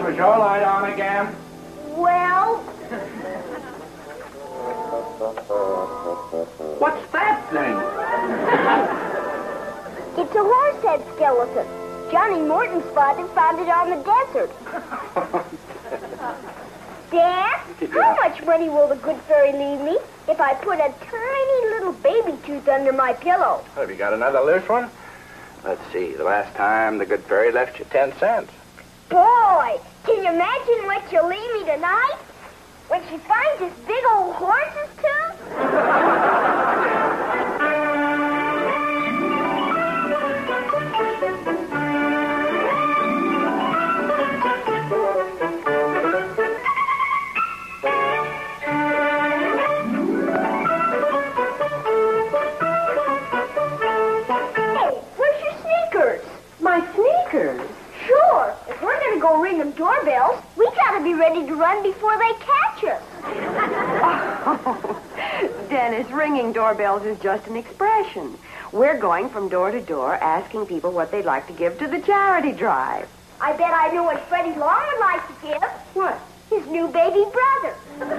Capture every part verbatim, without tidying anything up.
Was your light on again? Well... What's that thing? It's a horse head skeleton. Johnny Morton spotted found it on the desert. Dad, Yeah. how much money will the good fairy leave me if I put a tiny little baby tooth under my pillow? Oh, have you got another loose one? Let's see. The last time the good fairy left you ten cents. Boy, can you imagine what she'll leave me tonight? When she finds this big old horse's tooth? Sure. If we're going to go ring them doorbells, we got to be ready to run before they catch us. Oh, Dennis, ringing doorbells is just an expression. We're going from door to door asking people what they'd like to give to the charity drive. I bet I know what Freddie Long would like to give. What? His new baby brother.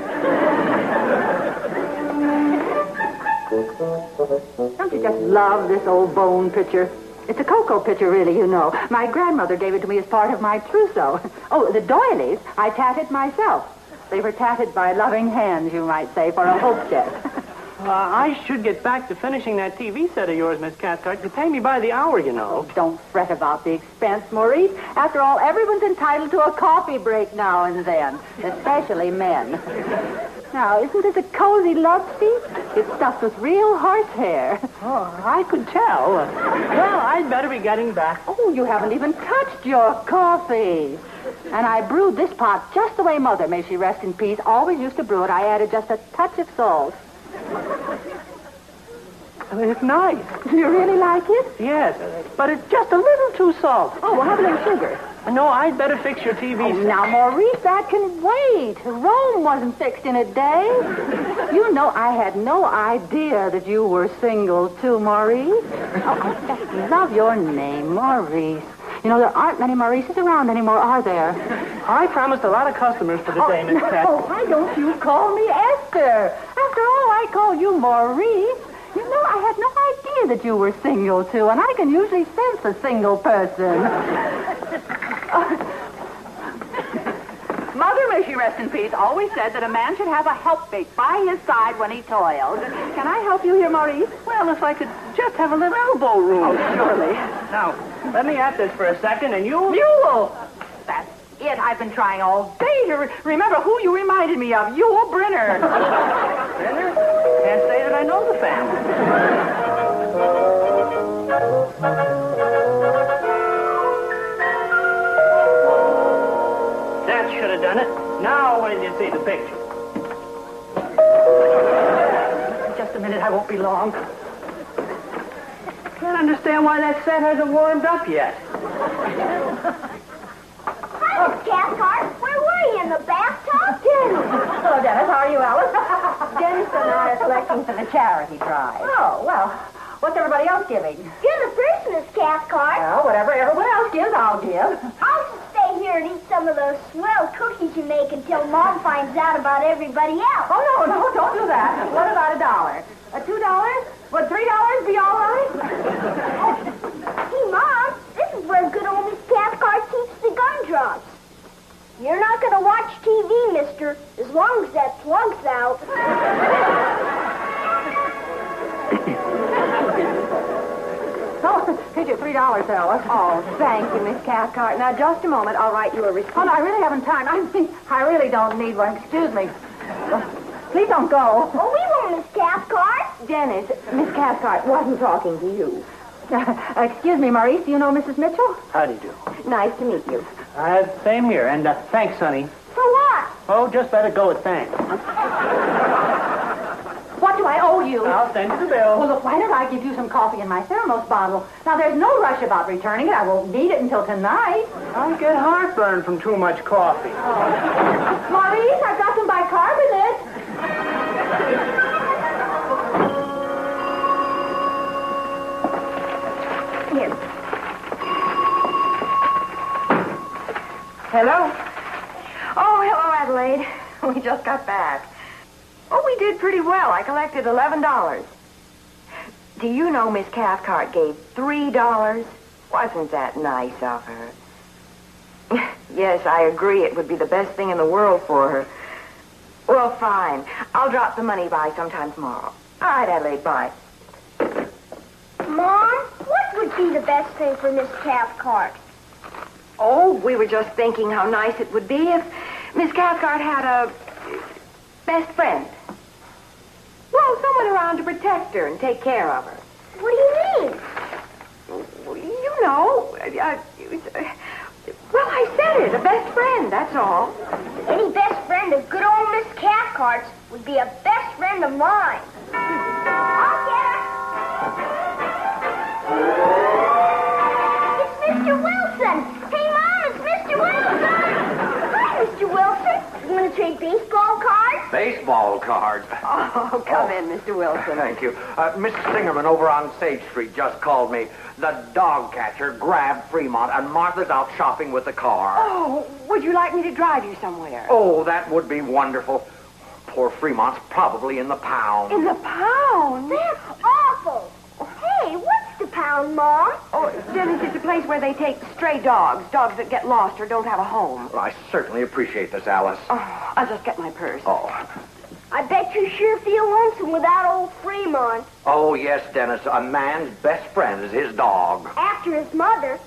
Don't you just love this old bone picture? It's a cocoa picture, really, you know. My grandmother gave it to me as part of my trousseau. Oh, the doilies, I tatted myself. They were tatted by loving hands, you might say, for a hope jet. Uh, I should get back to finishing that T V set of yours, Miss Cathcart. You pay me by the hour, you know. Oh, don't fret about the expense, Maurice. After all, everyone's entitled to a coffee break now and then, especially men. Now, isn't this a cozy love seat? It's stuffed with real horsehair. Oh, I could tell. Well, I'd better be getting back. Oh, you haven't even touched your coffee. And I brewed this pot just the way Mother, may she rest in peace, always used to brew it. I added just a touch of salt. It's nice. Do you really like it? Yes, but it's just a little too salt. Oh, well, have a little sugar. No, I'd better fix your T V Oh, set. now, Maurice, that can wait. Rome wasn't fixed in a day. You know, I had no idea that you were single, too, Maurice. Oh, I just love your name, Maurice. You know, there aren't many Maurices around anymore, are there? I promised a lot of customers for the day, Miss Cat. Oh, why don't you call me Esther? After all, I call you Maurice. You know, I had no idea that you were single, too, and I can usually sense a single person. Mother, may she rest in peace, always said that a man should have a helpmate by his side when he toils. Can I help you here, Maurice? Well, if I could just have a little elbow room. Oh, surely. Now, let me at this for a second, and you... Mule! That's it. I've been trying all day to re- remember who you reminded me of. Yule Brenner. Brenner? Can't say that I know the family. That should have done it. Now, wait till you see the picture. Just a minute. I won't be long. Can't understand why that set hasn't warmed up yet. Hi, Miss Cathcart. Where were you, in the bathtub? Dennis. Hello, Dennis. How are you, Alice? Dennis and I are selecting for the charity drive. Oh, well, what's everybody else giving? You're the first, Miss Cathcart. Well, whatever everyone else gives, I'll give. I'll just stay here and eat some of those swell cookies you make until Mom finds out about everybody else. Oh, no, no, don't do that. What about a dollar? A two dollars? Would three dollars be all right? Hey, Mom, this is where good old Miss Cathcart keeps the gumdrops. You're not going to watch T V, mister, as long as that plunk's out. Oh, here's your three dollars, Alice. Oh, thank you, Miss Cathcart. Now, just a moment. I'll write you a receipt. Oh, no, I really haven't time. I mean, I really don't need one. Excuse me. Uh, please don't go. Oh, we won't, Miss Cathcart. Dennis, Miss Cathcart wasn't talking to you. Uh, excuse me, Maurice. Do you know Missus Mitchell? How do you do? Nice to meet you. Uh, same here, and uh, thanks, honey. For what? Oh, just let it go with thanks. What do I owe you? I'll send you the bill. Well, look, why don't I give you some coffee in my thermos bottle? Now, there's no rush about returning it. I won't need it until tonight. I get heartburn from too much coffee. Maurice, I've got some bicarbonate. Here. Hello? Oh, hello, Adelaide. We just got back. Oh, we did pretty well. I collected eleven dollars. Do you know Miss Cathcart gave three dollars? Wasn't that nice of her? Yes, I agree. It would be the best thing in the world for her. Well, fine. I'll drop the money by sometime tomorrow. All right, Adelaide, bye. Mom, what would be the best thing for Miss Cathcart? Oh, we were just thinking how nice it would be if Miss Cathcart had a best friend. Well, someone around to protect her and take care of her. What do you mean? You know, uh, well, I said it, a best friend, that's all. Any best friend of good old Miss Cathcart's would be a best friend of mine. I'll get her. It's Mister Wilson. Hey, Mom, it's Mister Wilson. Hi, Mister Wilson. You want to trade baseball cards? Baseball cards. Oh, come in, Mister Wilson. Thank you. Uh, Mister Singerman over on Sage Street just called me. The dog catcher grabbed Fremont, and Martha's out shopping with the car. Oh, would you like me to drive you somewhere? Oh, that would be wonderful. Poor Fremont's probably in the pound. In the pound? That's awful. Hey, what's the pound, Mom? Oh, Dennis, it's a place where they take stray dogs, dogs that get lost or don't have a home. Well, I certainly appreciate this, Alice. Oh, I'll just get my purse. Oh. I bet you sure feel lonesome without old Fremont. Oh, yes, Dennis. A man's best friend is his dog. After his mother.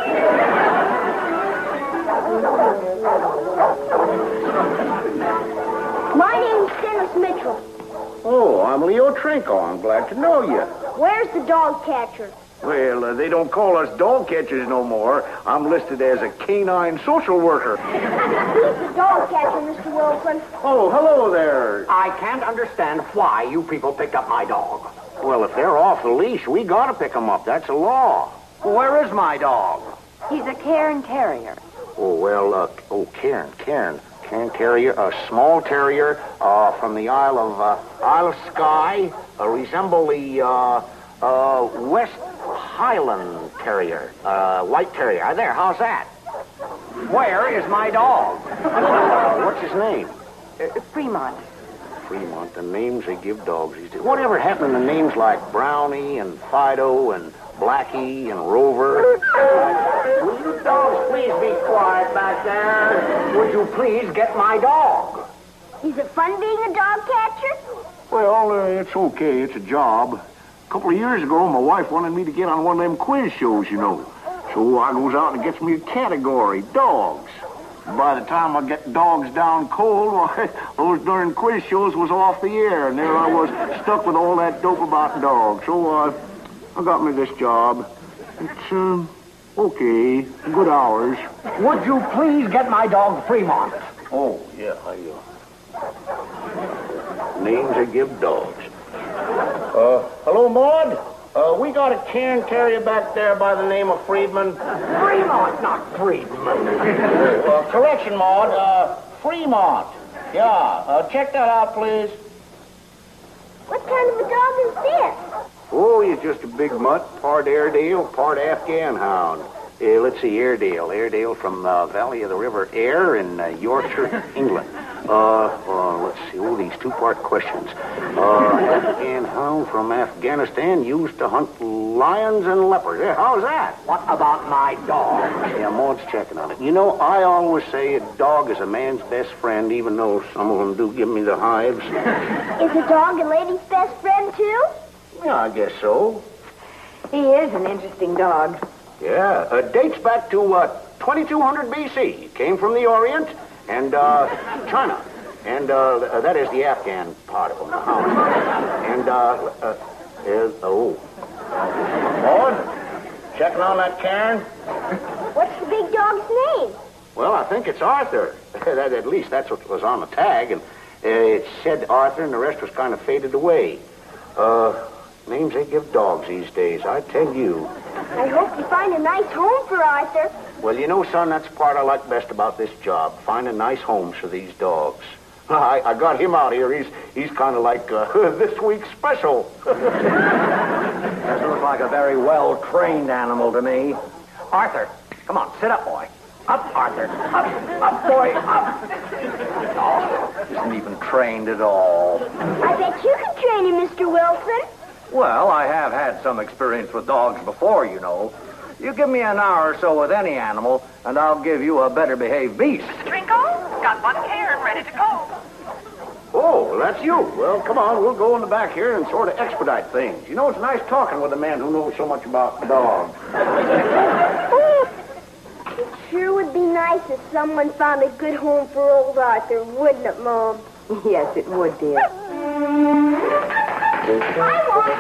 My name's Dennis Mitchell. Oh, I'm Leo Trinko. I'm glad to know you. Where's the dog catcher? Well, uh, they don't call us dog catchers no more. I'm listed as a canine social worker. Who's the dog catcher, Mister Wilson? Oh, hello there. I can't understand why you people picked up my dog. Well, if they're off the leash, we gotta pick them up. That's a law. Where is my dog? He's a Cairn Terrier. Oh, well, uh, oh, Cairn, Cairn. Cairn Terrier, a small terrier uh, from the Isle of, uh, Isle of Skye, uh, resemble the, uh, uh, West Highland Terrier, uh, White Terrier. Uh, there, how's that? Where is my dog? Uh, what's his name? Uh, Fremont. Fremont, the names they give dogs these days. Whatever happened to names like Brownie and Fido and Blackie and Rover? Will you dogs please be quiet back there? Would you please get my dog? Is it fun being a dog catcher? Well, uh, it's okay. It's a job. A couple of years ago, my wife wanted me to get on one of them quiz shows, you know. So I goes out and gets me a category, dogs. By the time I get dogs down cold, well, those darn quiz shows was off the air, and there I was stuck with all that dope about dogs. So uh, I got me this job. It's, um, okay, good hours. Would you please get my dog Fremont? Oh, yeah, I, uh... Names they give dogs. Uh, hello, Maud? Uh, we got a Cairn Terrier back there by the name of Friedman. Fremont, not Friedman. uh, correction, Maud. Uh, Fremont. Yeah, uh, check that out, please. What kind of a dog is this? Oh, he's just a big mutt, part Airedale, part Afghan hound. Uh, let's see, Airedale. Airedale from the uh, valley of the River Aire in uh, Yorkshire, England. Uh, uh, let's see, oh, these two-part questions. Uh, Afghan hound from Afghanistan used to hunt lions and leopards. Yeah, how's that? What about my dog? Yeah, Maud's checking on it. You know, I always say a dog is a man's best friend, even though some of them do give me the hives. Is a dog a lady's best friend, too? Yeah, I guess so. He is an interesting dog. Yeah, uh, dates back to uh, twenty-two hundred B C. Came from the Orient and uh, China. And uh, that is the Afghan part of him. And, uh, uh, is, oh. Maud, checking on that Cairn? What's the big dog's name? Well, I think it's Arthur. that, at least that's what was on the tag. And uh, it said Arthur, and the rest was kind of faded away. Uh, names they give dogs these days, I tell you. I hope you find a nice home for Arthur. Well, you know, son, that's the part I like best about this job. Finding nice homes for these dogs. I, I got him out here. He's he's kind of like uh, this week's special. Doesn't look like a very well-trained animal to me. Arthur, come on, sit up, boy. Up, Arthur. Up, up, boy, up. Oh, isn't even trained at all. I bet you can train him, Mister Wilson. Well, I have had some experience with dogs before, you know. You give me an hour or so with any animal, and I'll give you a better behaved beast. Trinko, got one cairn ready to go. Oh, that's you. Well, come on, we'll go in the back here and sort of expedite things. You know, it's nice talking with a man who knows so much about dogs. It sure would be nice if someone found a good home for old Arthur, wouldn't it, Mom? Yes, it would, dear. I won't.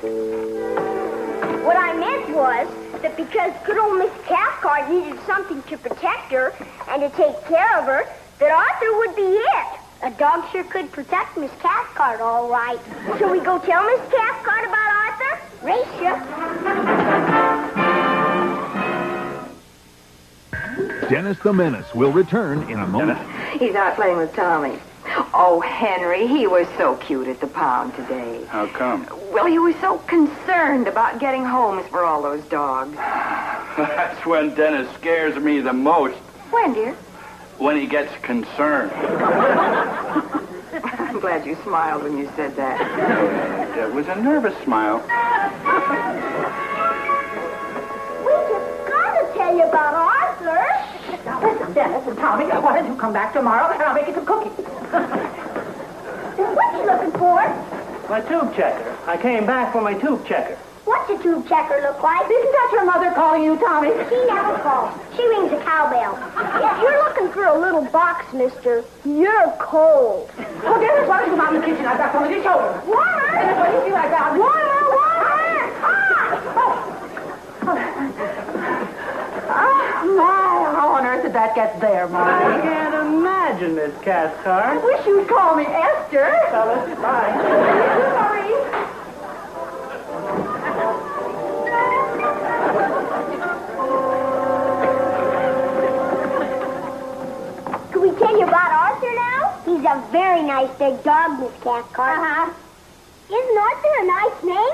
What I meant was that because good old Miss Cathcart needed something to protect her and to take care of her, that Arthur would be it. A dog sure could protect Miss Cathcart, all right. Shall we go tell Miss Cathcart about Arthur? Race ya. Dennis the Menace will return in a moment. He's out playing with Tommy. Oh, Henry, he was so cute at the pound today. How come? Well, he was so concerned about getting homes for all those dogs. That's when Dennis scares me the most. When, dear? When he gets concerned. I'm glad you smiled when you said that. It was a nervous smile. We just gotta tell you about Arthur. Now, listen, Dennis and Tommy, why don't you come back tomorrow and I'll make you some cookies. What you looking for? My tube checker. I came back for my tube checker. What's a tube checker look like? Isn't that your mother calling you, Tommy? She never calls. She rings a cowbell. If you're looking for a little box, mister, you're cold. Oh, Dennis, why don't you come out in the kitchen? I've got something to show you. Water! Dennis, what do you see like that? Water! Water! Ah, my, how on earth did that get there, I Marty? can't imagine, Miss I Cathcart. wish you'd call me Esther. Fellas, bye. Sorry. Can we tell you about Arthur now? He's a very nice big dog, Miss Cathcart. Uh-huh. Isn't Arthur a nice name?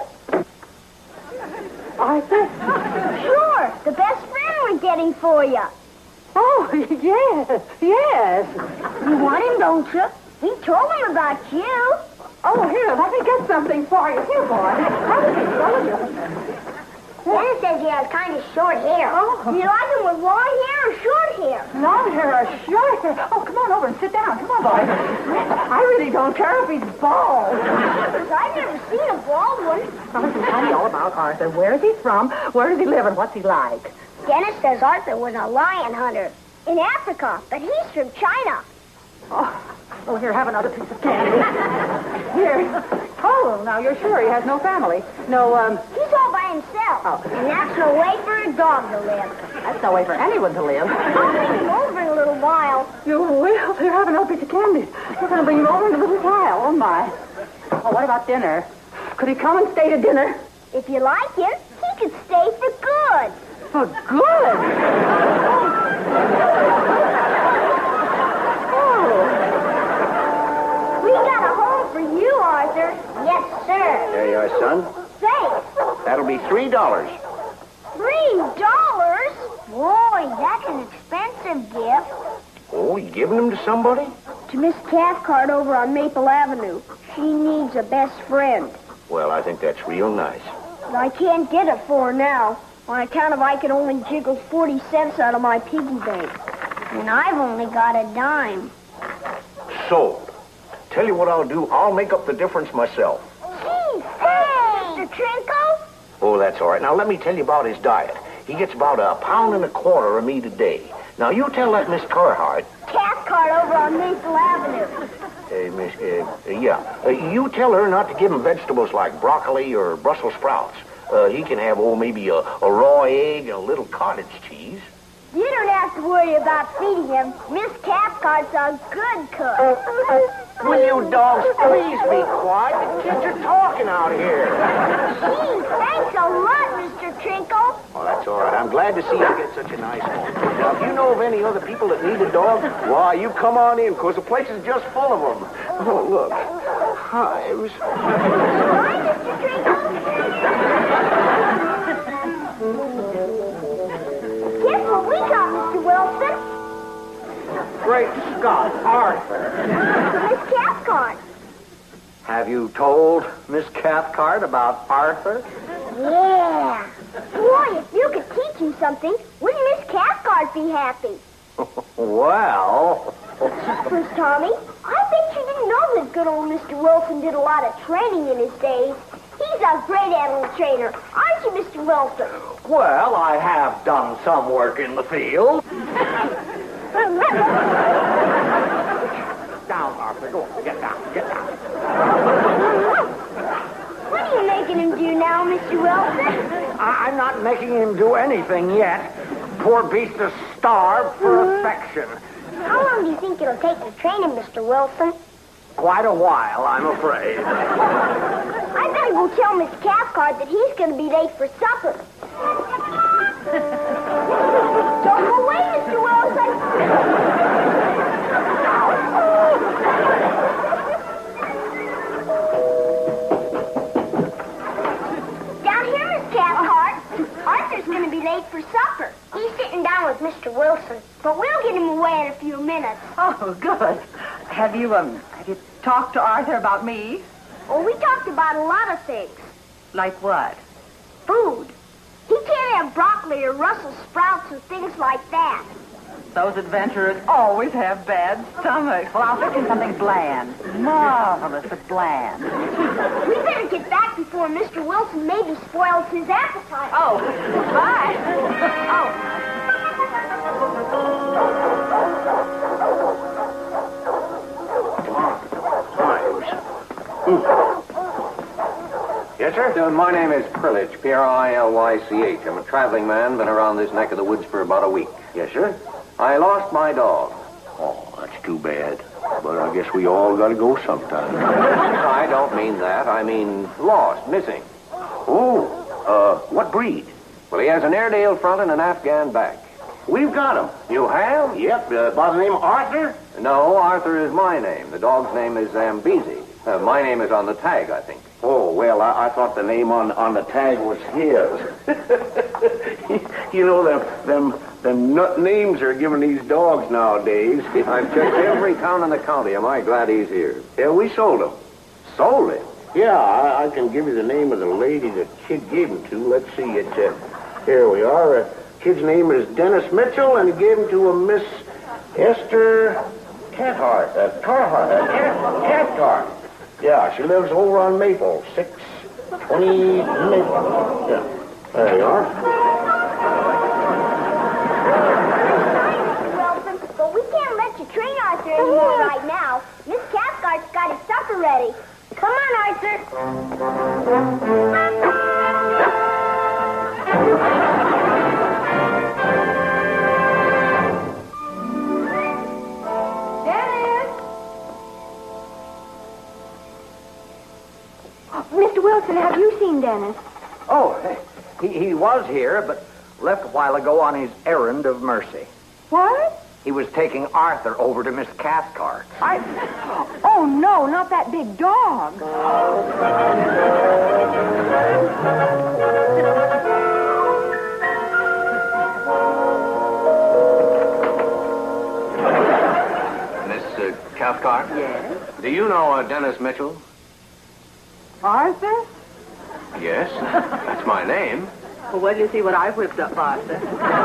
Arthur? Sure. The best friend we're getting for you. Oh, yes, yes. You want him, don't you? We told him about you. Oh, here, let me get something for you. Here, boy. How does he tell you? Dennis says he has kind of short hair. Oh. Do you like him with long hair or short hair? Long hair or short hair? Oh, come on over and sit down. Come on, boy. I really don't care if he's bald. I've never seen a bald one. Now, listen, tell me all about Arthur. Where is he from? Where does he live, and what's he like? Dennis says Arthur was a lion hunter in Africa, but he's from China. Oh, oh, here, have another piece of candy. Here. Oh, now you're sure he has no family? No, um... He's all by himself. Oh. And that's no way for a dog to live. That's no way for anyone to live. I'll bring him over in a little while. You will? Here, have another piece of candy. We're going to bring him over in a little while. Oh, my. Oh, what about dinner? Could he come and stay to dinner? If you like him, he could stay for good. For good? Oh. We got a home for you, Arthur. Yes, sir. There you are, son. Thanks. That'll be three dollars. Three dollars? Boy, that's an expensive gift. Oh, you giving them to somebody? To Miss Cathcart over on Maple Avenue. She needs a best friend. Well, I think that's real nice. But I can't get it for her now, on account of I can only jiggle forty cents out of my piggy bank. And I've only got a dime. Sold. Tell you what I'll do. I'll make up the difference myself. Gee, hey, Mister Trinko? Oh, that's all right. Now, let me tell you about his diet. He gets about a pound and a quarter of meat a day. Now, you tell that Miss Carhart... Cathcart over on Maple Avenue. Uh, Miss, uh, uh, yeah. Uh, you tell her not to give him vegetables like broccoli or Brussels sprouts. Uh, he can have, oh, maybe a, a raw egg and a little cottage cheese. You don't have to worry about feeding him. Miss Cathcart's a good cook. Will you dogs please be quiet? The kids are talking out here. Gee, thanks a lot, Mister Trinko. Oh, that's all right. I'm glad to see you get such a nice home. Now, if you know of any other people that need a dog, why, you come on in, because the place is just full of them. Oh, look. Hives. Hi, Mister Trinko. Guess what we got, Mister Wilson? great Scott, Arthur. Miss Cathcart. Have you told Miss Cathcart about Arthur? Yeah. Boy, if you could teach him something, wouldn't Miss Cathcart be happy? Well... First, Tommy, I bet you didn't know that good old Mister Wilson did a lot of training in his days. He's a great animal trainer, aren't you, Mister Wilson? Well, I have done some work in the field. Down, Arthur. Go on. Get down. Get down. What are you making him do now, Mister Wilson? I- I'm not making him do anything yet. Poor beast is starved for affection. How long do you think it'll take to train him, Mister Wilson? Quite a while, I'm afraid. I better go tell Miss Cathcart that he's going to be late for supper. Don't go away, Mister Wilson. Down here, Miss Cathcart. Arthur's going to be late for supper. He's sitting down with Mister Wilson, but we'll get him away in a few minutes. Oh, good. Have you, um, have you talked to Arthur about me? Oh, we talked about a lot of things. Like what? Food. He can't have broccoli or Brussels sprouts and things like that. Those adventurers always have bad stomachs. Well, I'll fix him something bland. Marvelous, but bland. We better get back before Mister Wilson maybe spoils his appetite. Oh, bye. Oh. Yes, sir? Uh, my name is Prillich, P R I L Y C H. I'm a traveling man, been around this neck of the woods for about a week. Yes, sir? I lost my dog. Oh, that's too bad. But I guess we all gotta go sometime. I don't mean that. I mean lost, missing. Oh, uh, what breed? Well, he has an Airedale front and an Afghan back. We've got him. You have? Yep, uh, by the name of Arthur? No, Arthur is my name. The dog's name is Zambezi. Uh, my name is on the tag, I think. Oh, well, I, I thought the name on, on the tag was his. You know, them, them, them nut names are giving these dogs nowadays. I've checked every town in the county. Am I glad he's here? Yeah, we sold him. Sold him? Yeah, I, I can give you the name of the lady that Kid gave him to. Let's see, it's, uh, here we are. Uh, Kid's name is Dennis Mitchell, and he gave him to a Miss Esther Cathcart. Uh, Carhart. Uh, Cat, Cathcart. Yeah, she lives over on Maple, six twenty Maple. Yeah, there you are. Wilson, but we can't let you train Arthur anymore right now. Miss Cathcart's got his supper ready. Come on, Arthur. Mister Wilson, have you seen Dennis? Oh, he, he was here, but left a while ago on his errand of mercy. What? He was taking Arthur over to Miss Cathcart. I... Oh, no, not that big dog. Miss uh, Cathcart? Yes? Do you know uh, Dennis Mitchell? Arthur? Yes, that's my name. Well, wait till you see what I whipped up, Arthur.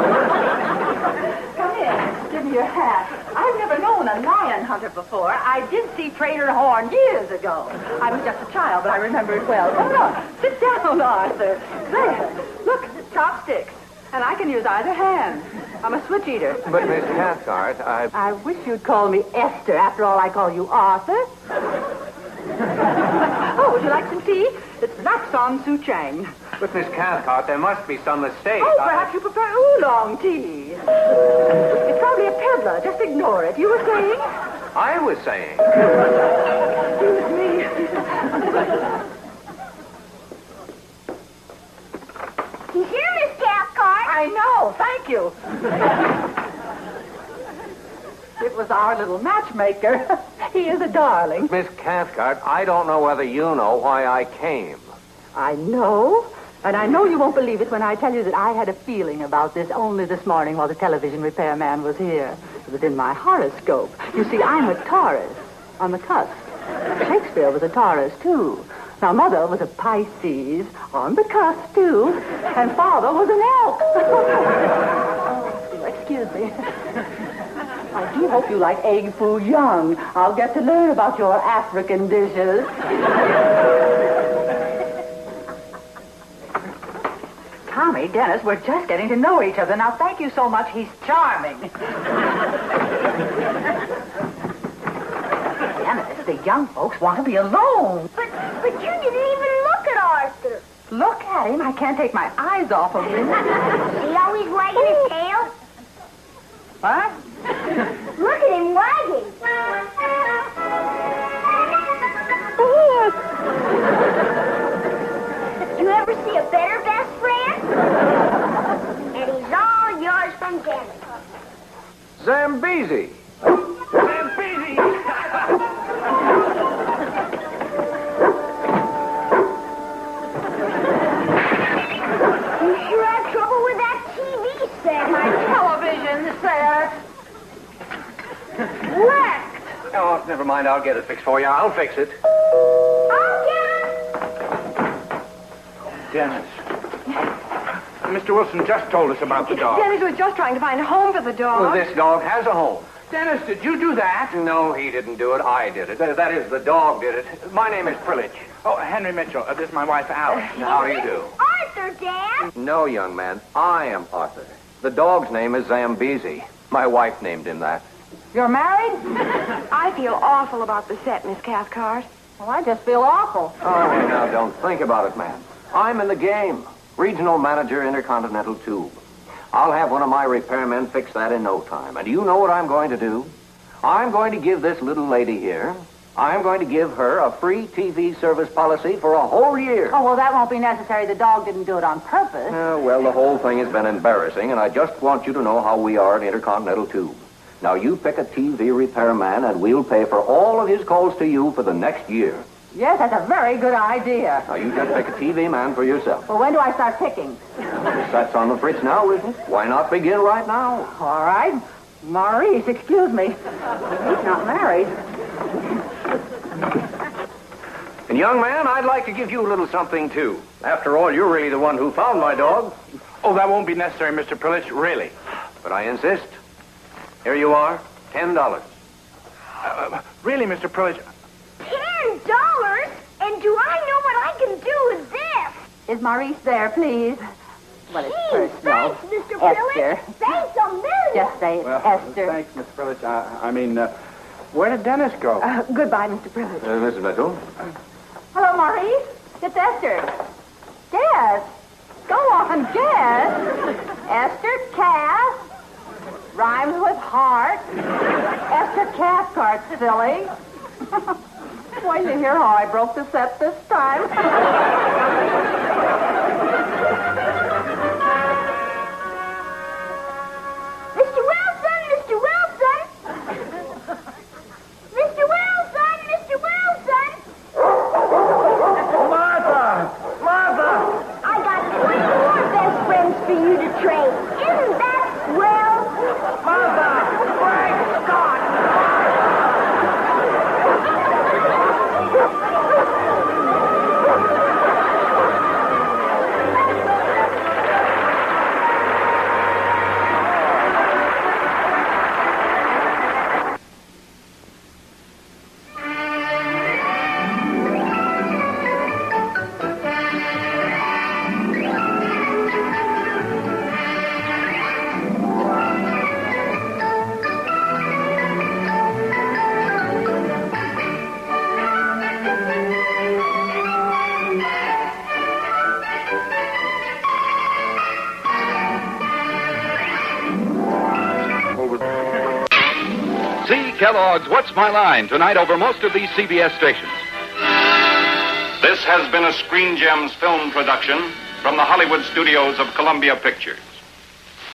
Come here. Give me your hat. I've never known a lion hunter before. I did see Trader Horn years ago. I was just a child, but I remember it well. Come on. Sit down, Arthur. There. Look, chopsticks. And I can use either hand. I'm a switch eater. But, Miss Cathcart, I... I wish you'd call me Esther. After all, I call you Arthur. Oh, would you like some tea? It's wax on Suchang. But, Miss Cathcart, there must be some mistake. Oh, I- perhaps you prefer oolong tea. It's probably a peddler. Just ignore it. You were saying? I was saying. Excuse me. He's here, Miss Cathcart. I know. Thank you. It was our little matchmaker. He is a darling. Miss Cathcart, I don't know whether you know why I came. I know. And I know you won't believe it when I tell you that I had a feeling about this only this morning while the television repairman was here. within my horoscope. You see, I'm a Taurus on the cusp. Shakespeare was a Taurus, too. Now, Mother was a Pisces on the cusp, too. And Father was an elk. Excuse me. I do hope you like egg foo young. I'll get to learn about your African dishes. Tommy, Dennis, we're just getting to know each other. Now, thank you so much. He's charming. Dennis, the young folks want to be alone. But, but you didn't even look at Arthur. Look at him. I can't take my eyes off of him. See how he's wagging his tail? What? Look at him wagging. You ever see a better best friend? And he's all yours from Dennis. Zambezi. Zambezi! You sure had trouble with that T V set. My television set. Wrecked. Oh, never mind. I'll get it fixed for you. I'll fix it. I'll get him. Dennis. Mister Wilson just told us about the dog. Dennis was just trying to find a home for the dog. Well, this dog has a home. Dennis, did you do that? No, he didn't do it. I did it. That is, the dog did it. My name is Prilich. Oh, Henry Mitchell. Uh, this is my wife, Alice. How do you do? Arthur, Dad. No, young man. I am Arthur. The dog's name is Zambezi. My wife named him that. You're married? I feel awful about the set, Miss Cathcart. Well, I just feel awful. Oh, now, don't think about it, man. I'm in the game. Regional manager, Intercontinental Tube. I'll have one of my repairmen fix that in no time. And you know what I'm going to do? I'm going to give this little lady here, I'm going to give her a free T V service policy for a whole year. Oh, well, that won't be necessary. The dog didn't do it on purpose. Uh, well, the whole thing has been embarrassing, and I just want you to know how we are at Intercontinental Tube. Now, you pick a T V repairman, and we'll pay for all of his calls to you for the next year. Yes, that's a very good idea. Now, you just pick a T V man for yourself. Well, when do I start picking? That's on the fritz now, isn't it? Why not begin right now? All right. Maurice, excuse me. He's not married. And, young man, I'd like to give you a little something, too. After all, you're really the one who found my dog. Oh, that won't be necessary, Mister Prilich, really. But I insist. Here you are, ten dollars. Uh, really, Mister Prilich. Ten dollars? And do I know what I can do with this? Is Maurice there, please? Well, it's Gee, personal. thanks, Mister Esther. Phillips. Thanks a million. Just say it, Esther. Thanks, Mister Prilich. I, I mean, uh, where did Dennis go? Uh, goodbye, Mister Privilege. Uh, Missus Mitchell? Hello, Maurice. It's Esther. Guess. Go on, guess. Esther Cass. Rhymes with heart. Esther Cathcart, silly. Wait to hear how I broke the set this time. Mister Wilson, Mister Wilson. Mister Wilson, Mister Wilson. Martha! Martha! I got twenty more best friends for you to trade. Isn't that swell? Martha! Frank Scott! See Kellogg's What's My Line tonight over most of these C B S stations. This has been a Screen Gems film production from the Hollywood studios of Columbia Pictures.